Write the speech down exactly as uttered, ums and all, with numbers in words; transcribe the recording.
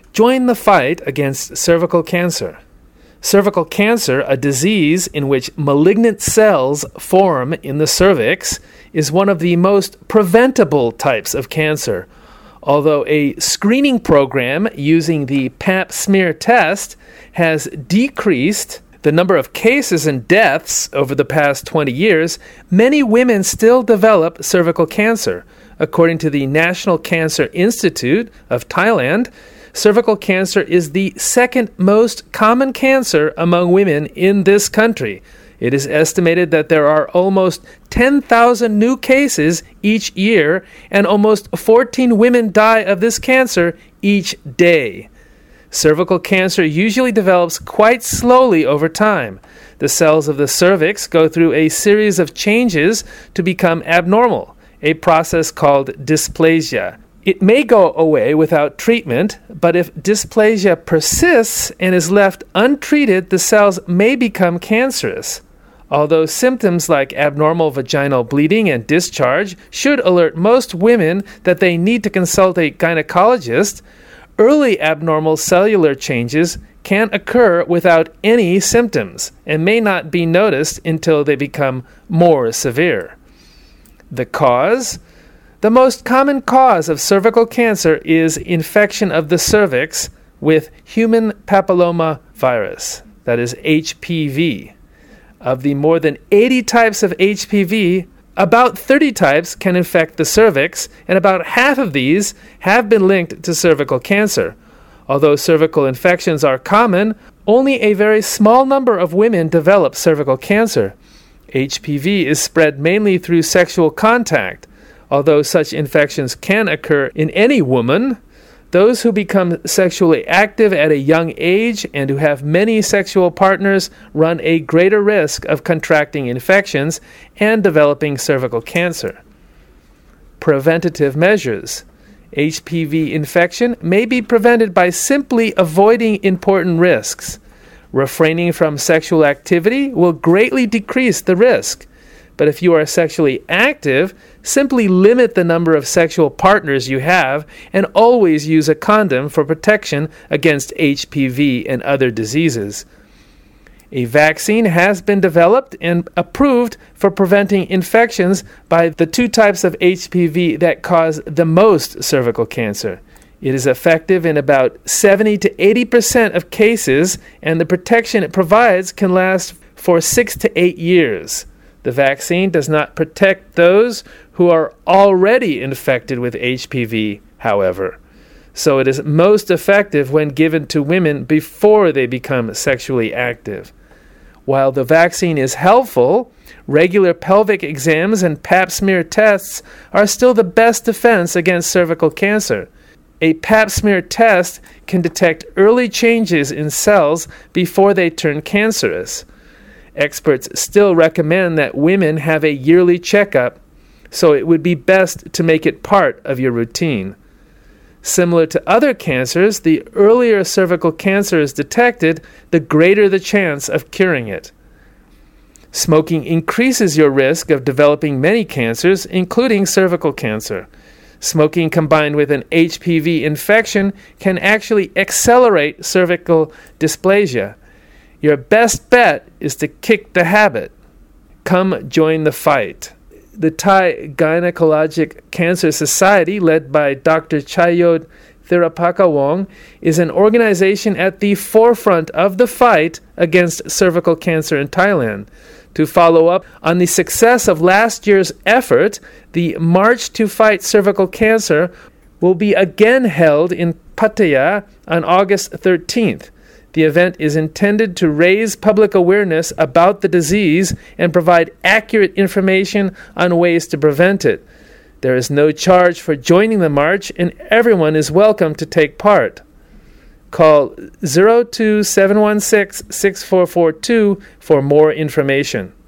Join the fight against cervical cancer. Cervical cancer, a disease in which malignant cells form in the cervix, is one of the most preventable types of cancer. Although a screening program using the pap smear test has decreased the number of cases and deaths over the past twenty years, many women still develop cervical cancer. According to the National Cancer Institute of Thailand, cervical cancer is the second most common cancer among women in this country. It is estimated that there are almost ten thousand new cases each year, and almost fourteen women die of this cancer each day. Cervical cancer usually develops quite slowly over time. The cells of the cervix go through a series of changes to become abnormal, a process called dysplasia. It may go away without treatment, but if dysplasia persists and is left untreated, the cells may become cancerous. Although symptoms like abnormal vaginal bleeding and discharge should alert most women that they need to consult a gynecologist, early abnormal cellular changes can occur without any symptoms and may not be noticed until they become more severe. The cause? The most common cause of cervical cancer is infection of the cervix with human papilloma virus, that is H P V. Of the more than eighty types of H P V, about thirty types can infect the cervix, and about half of these have been linked to cervical cancer. Although cervical infections are common, only a very small number of women develop cervical cancer. H P V is spread mainly through sexual contact. Although such infections can occur in any woman, those who become sexually active at a young age and who have many sexual partners run a greater risk of contracting infections and developing cervical cancer. Preventative measures. H P V infection may be prevented by simply avoiding important risks. Refraining from sexual activity will greatly decrease the risk. But if you are sexually active, simply limit the number of sexual partners you have and always use a condom for protection against H P V and other diseases. A vaccine has been developed and approved for preventing infections by the two types of H P V that cause the most cervical cancer. It is effective in about seventy to eighty percent of cases, and the protection it provides can last for six to eight years. The vaccine does not protect those who are already infected with H P V, however. So it is most effective when given to women before they become sexually active. While the vaccine is helpful, regular pelvic exams and pap smear tests are still the best defense against cervical cancer. A pap smear test can detect early changes in cells before they turn cancerous. Experts still recommend that women have a yearly checkup, so it would be best to make it part of your routine. Similar to other cancers, the earlier cervical cancer is detected, the greater the chance of curing it. Smoking increases your risk of developing many cancers, including cervical cancer. Smoking combined with an H P V infection can actually accelerate cervical dysplasia. Your best bet is to kick the habit. Come join the fight. The Thai Gynecologic Cancer Society, led by Doctor Chayot Thirapakawong, is an organization at the forefront of the fight against cervical cancer in Thailand. To follow up on the success of last year's effort, the March to Fight Cervical Cancer will be again held in Pattaya on August thirteenth. The event is intended to raise public awareness about the disease and provide accurate information on ways to prevent it. There is no charge for joining the march, and everyone is welcome to take part. Call zero two seven one six, six four four two for more information.